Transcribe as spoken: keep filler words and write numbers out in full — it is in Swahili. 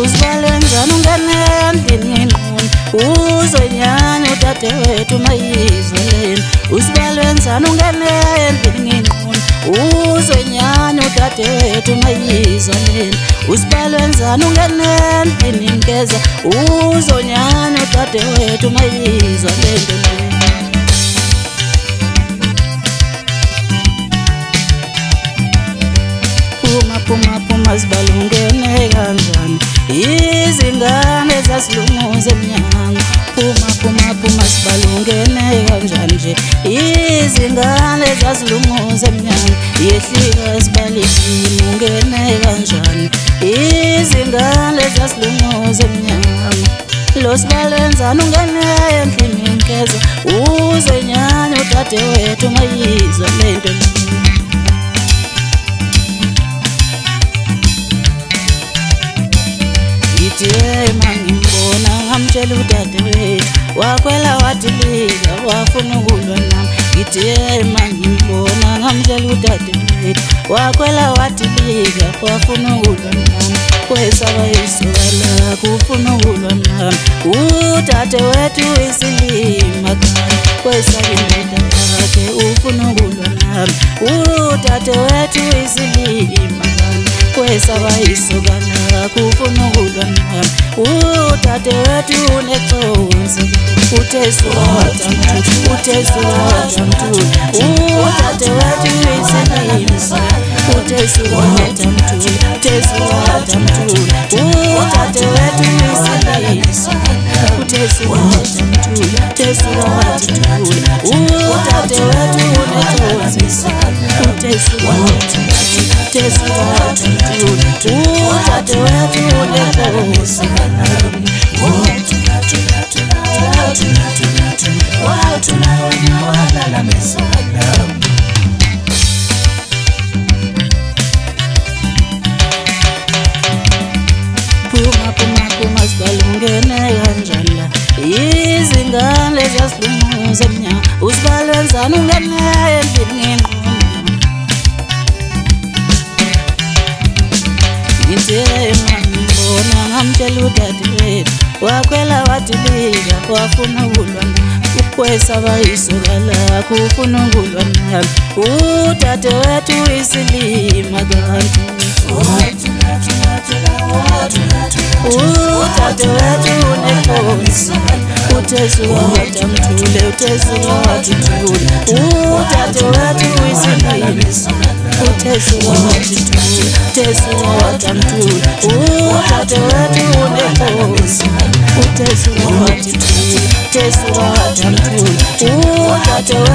Uzibalenzana ungene endlini uzoyinyanya udade wethu mayizoleni. Uzibalenzana ungene endlini uzoyinyanya udade wethu mayizoleni. Uzibalenzana ungene endlini ngeza uzonyanya udade wethu mayizoleni. Puma puma puma zibalungene kanjani izingane zasilunguze emnyango. Puma puma puma zibalungene kanjani nje izingane zasilunguze emnyango. Yehlika sibalekile ungene kanjani izingane zasilunguze emnyango. Lo sibalenzana ungene endlini ngeza uzoyinyanya udade wethu mayizoleni. Ithi mangimbona ngamtshela udade wethu wakwela watilika wafuna ukulwa nami. Ithi mangimbona ngamtshela udade wethu wakwela watilika wafuna ukulwa nami. Kwesaba isokala kufuna ukulwa nami. Udade wethu isilima kani kwesaba indoda yakhe ufuna ukulwa nami. Udade wethu isilima kani kwesaba isokala kufuna ukulwa nami. Udade wethu uneconsi uthe suwata mthu uthe suwata mthu. Udade wethu isilima uthe suwata mthu uthe suwata mthu. Udade wethu isilima uthe suwata mthu uthe suwata mthu. Udade wethu uneconsi uthe suwata mthu uthe suwata mthu. Udade wethu uneconsi Puma puma puma zibalungene kanjani la izingane zasilunguze emnyango. Uzibalenzana ungene endlini ngithi mangimbona ngamtshela udade wethu wakwela watilika wafuna ukulwa nami. Kwesaba isokala kufuna ukulwa nami. Udade wethu isilima kanti udade wethu uneconsi uthe suwata mthule uthe suwata mthule. Udade wethu isilima uthe suwata mthule uthe suwata mthule. Udade wethu uneconsi uthe suwata mthule uthe suwata mthule. Udade